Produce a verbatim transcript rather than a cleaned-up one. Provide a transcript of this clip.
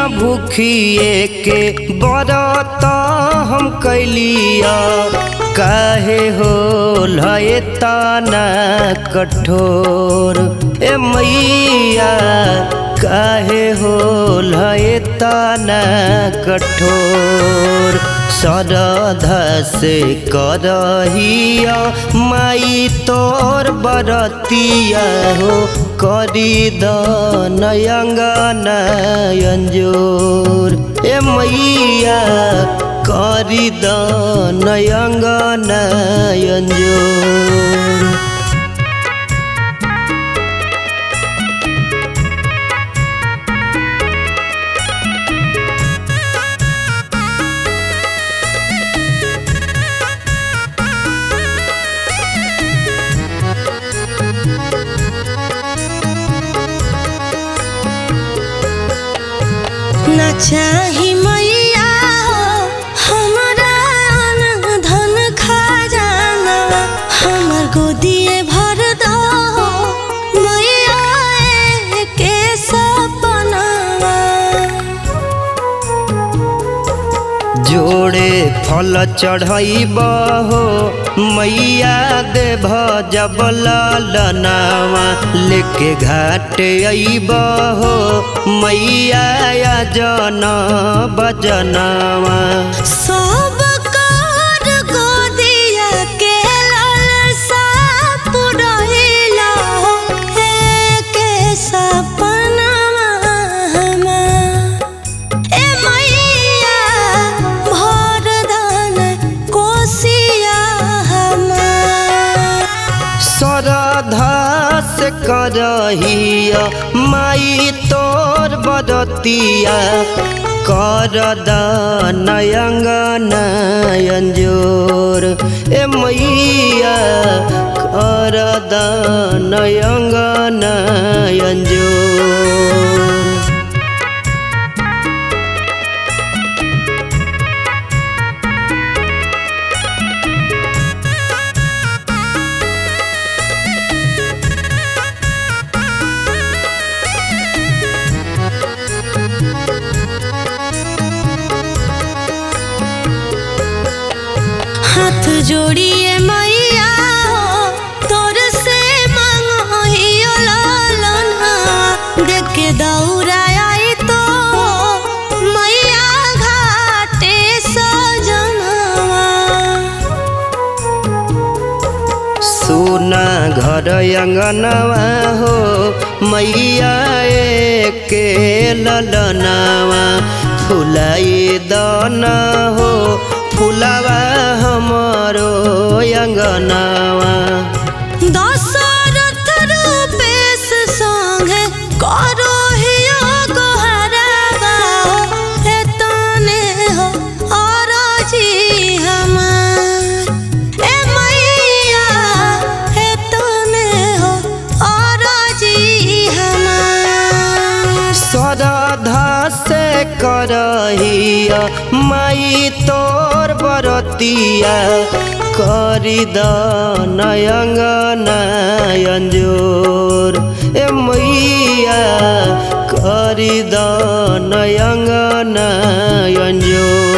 भूखिए के बरत हम कैलिया काहे हो लए तना कठोर ए मैया काहे हो लए तना कठोर श्रद्धा से करहिया माई तोर बरतिया हो करी दनयंगना अंजोर ए मैया करी दनयंगना अंजोर। ना चाही मैया हमरा अन्न धन खजाना हमर गोदिए भर दो मैया के सपनावा। जोड़े फल चढ़ाइब हो मैया देव जब ललनावा लेके घाट अइब हो मैया जन बजनावा। सब कर गोदिया के लालसा पुरहिला के सपनावा हमार ए मैया भर धन कोसिया हमार। श्रद्धा से करहिया माई तोर बरतिया कर दनयंगना अंजोर ए मैया कर दनयंगना अंजोर। हाथ जोड़िए मैया तोर से मांगियो लालना देख के दौड़ा आई तो मैया घाटे सजनवा। सोना घर अंगनवा हो मैया के ललनावा फुलाई दाना हो फुलावा हमारो अंगनावा। दशरथ रूपेश संगे करो हियो गोहरावा हे तने हो अरजी हमार ए मैया हे तने हो अरजी हमार। श्रद्धा से करहिया माई तोर बरतिया करी दनयंगना अंजोर ए मैया करी दनयंगना अंजोर।